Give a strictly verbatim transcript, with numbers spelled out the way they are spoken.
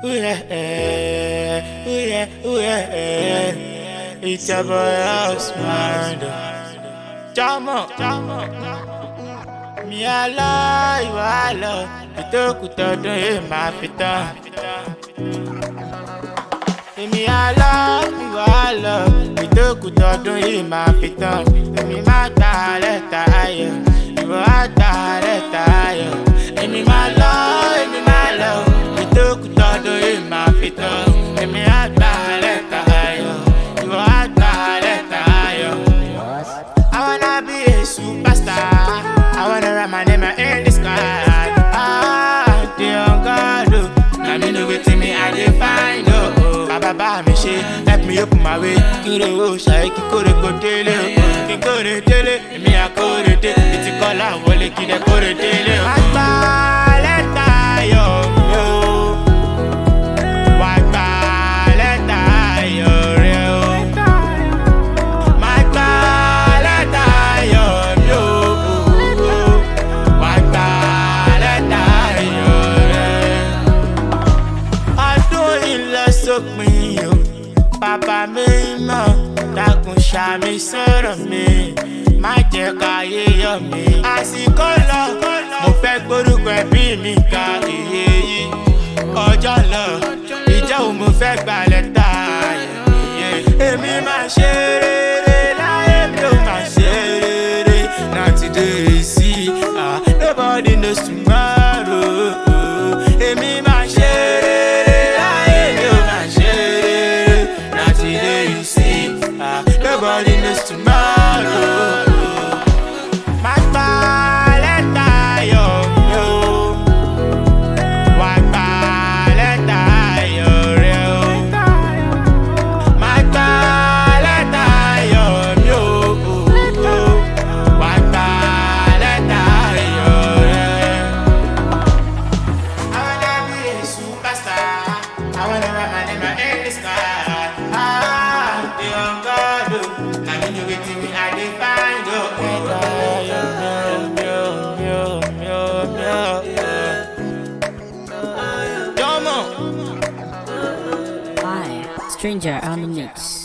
Ooh yeah, ooh yeah, ooh yeah. It's your boy Osman. Jamo, jamo. Mi ala, ìwà lọ. Ìtókù tọdún yìí máa fi tán. Èmi ala, ìwà lọ. Ìtókù tọdún yìí máa fi tán. Èmi máa ta lẹ́tà ayọ̀. Ìwọ á ta lẹ́tà ayọ̀. Èmi máa lọ, èmi máa lọ. Ìtókù tọdún yìí máa fi tán. Èmi á ta lẹ́tà ayọ̀. Ìwọ á ta lẹ́tà ayọ̀. I wanna be a superstar. I wanna write my name in the sky. Ah, the on God, oh. Now me know what me I define, oh, oh. Baba ba me she, let me open my way. Kuro oh, shy kikore ko tele, oh. Kikore tele, me a kore te. It's a call I wole kide kore tele. Wagba leta yo, yo. Wagba leta yo, yo. Wagba leta yo, yo. Wagba leta yo, yo. Ọdún ilẹ̀ sópin o, bàbá mi mọ̀, dákun ṣàmì sọ̀rọ̀ mi, má jẹ́ káyé yọ̀ mí. Àsìkò lọ, mo fẹ́ gbórúkọ ẹbí mi ka iye yìí. Ọjọ́ lọ, ìjọ́ wo mo fẹ́ gba lẹ́tà ayọ̀. Èmi máa ṣe rere láyé mi ò máa ṣe rere. Now today see, ah, nobody knows tomorrow. Èmi máa ṣe rere láyé mi ò máa ṣe rere. Now today see, ah, nobody knows tomorrow. Má gba lẹ́tà ayọ̀ mi o. Wá gba lẹ́tà ayọ̀ rẹ o. Má gba lẹ́tà ayọ̀ mi o. Wá gba lẹ́tà ayọ̀ rẹ. I wanna be a superstar. I wanna write my name in the sky. Ah, the on God, oh. Now me know wetin me I dey find, oh. Hi, stranger on the mix.